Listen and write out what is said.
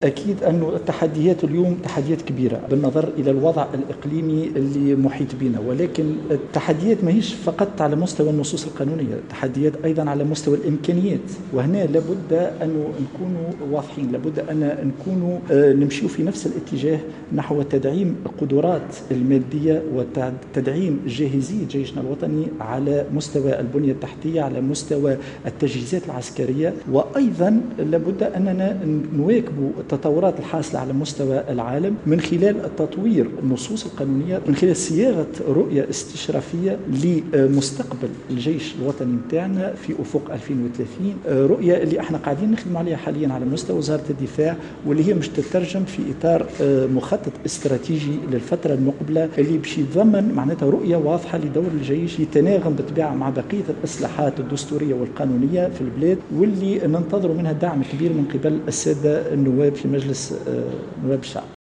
أكيد أن التحديات اليوم تحديات كبيرة بالنظر إلى الوضع الإقليمي اللي محيط بنا، ولكن التحديات ما هيش فقط على مستوى النصوص القانونية، التحديات أيضا على مستوى الإمكانيات. وهنا لابد أن نكونوا واضحين، لابد أن نكونوا نمشي في نفس الاتجاه نحو تدعيم القدرات المادية وتدعيم جاهزية جيشنا الوطني على مستوى البنية التحتية، على مستوى التجهيزات العسكرية. وأيضا لابد أننا نواكب التطورات الحاصلة على مستوى العالم من خلال تطوير النصوص القانونية، من خلال صياغة رؤية استشرافية لمستقبل الجيش الوطني متاعنا في أفق 2030، رؤية اللي احنا قاعدين نخدم عليها حاليا على مستوى وزارة الدفاع، واللي هي مش تترجم في إطار مخطط استراتيجي للفترة المقبلة اللي باش يتضمن معناتها رؤية واضحة لدور الجيش يتناغم بالطبيعة مع بقية الإصلاحات الدستورية والقانونية في البلاد، واللي ننتظر منها دعم كبير من قبل السادة النواب في مجلس نواب الشعب.